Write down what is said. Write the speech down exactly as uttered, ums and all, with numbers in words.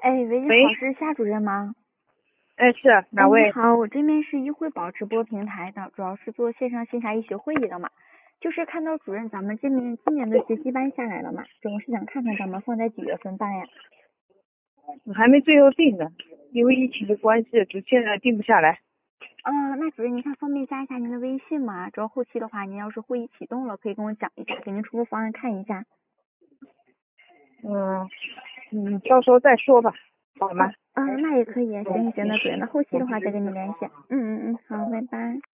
哎，喂，你喂， 好，是夏主任吗？ 哎，是哎， 哪位？ 你好，我这边是医惠宝直播平台的，主要是做线上线下医学会议的嘛。就是看到主任咱们这边今年的学习班下来了嘛，主要是想看看咱们放在几月份办呀？ 我还没最后定呢，因为疫情的关系，就现在定不下来。 嗯，那主任您看方便加一下您的微信吗？主要后期的话，您要是会议启动了，可以跟我讲一下，给您出个方案看一下。 嗯嗯，到时候再说吧，好吗？ 嗯嗯，那也可以，行行的主任，那后期的话再跟你联系。嗯嗯嗯，好，拜拜。